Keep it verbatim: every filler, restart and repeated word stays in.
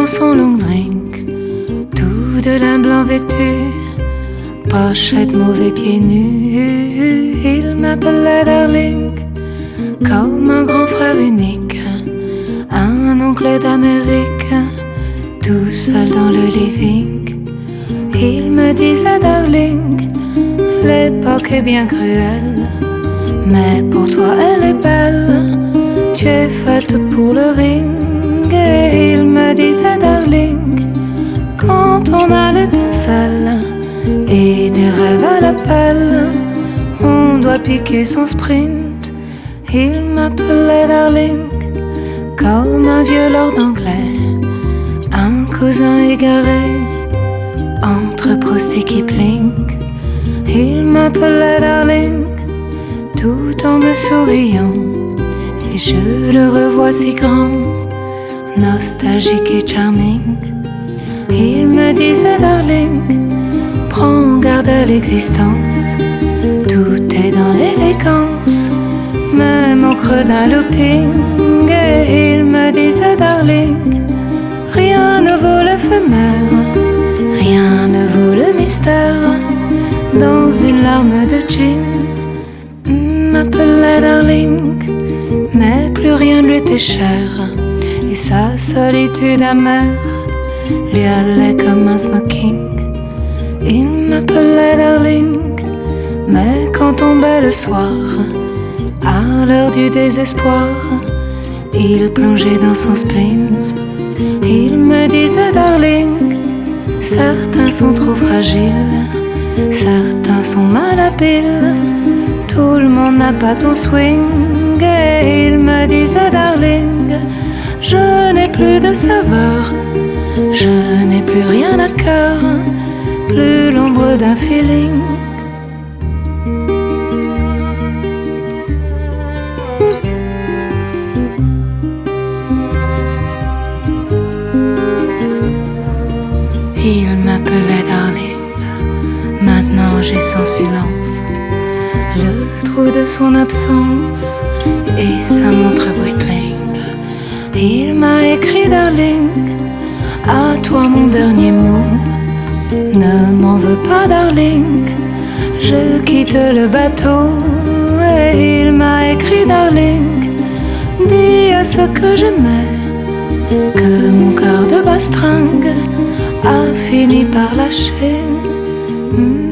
dans son long drink, tout de lin blanc vêtu, pochette mauvais pieds nus. Il m'appelait Darling, comme un grand frère unique, un oncle d'Amérique, tout seul dans le living. Il me disait Darling, l'époque est bien cruelle, mais pour toi elle est belle, tu es faite pour le ring. Et il me disait Darling, quand on a l'étincelle et des rêves à l'appel, on doit piquer son sprint. Il m'appelait Darling, comme un vieux lord anglais, un cousin égaré entre Proust et Kipling. Il m'appelait Darling, tout en me souriant, et je le revois si grand, nostalgique et charming. Il me disait Darling, prends garde à l'existence, tout est dans l'élégance, même au creux d'un looping. Et il me disait Darling, rien ne vaut l'éphémère, rien ne vaut le mystère, dans une larme de gin. M'appelait Darling, mais plus rien ne lui était cher, et sa solitude amère lui allait comme un smoking. Il m'appelait Darling, mais quand tombait le soir, à l'heure du désespoir, il plongeait dans son spleen. Il me disait Darling, certains sont trop fragiles, certains sont malhabiles, tout le monde n'a pas ton swing. Et il me disait Darling, je n'ai plus de saveur, je n'ai plus rien à cœur, plus l'ombre d'un feeling. Il m'appelait Darling, maintenant j'ai son silence, le trou de son absence et sa montre Breitling. Il m'a écrit Darling, à toi mon dernier mot, ne m'en veux pas Darling, je quitte le bateau. Et il m'a écrit Darling, dis à ceux que j'aimais que mon cœur de bastringue a fini par lâcher.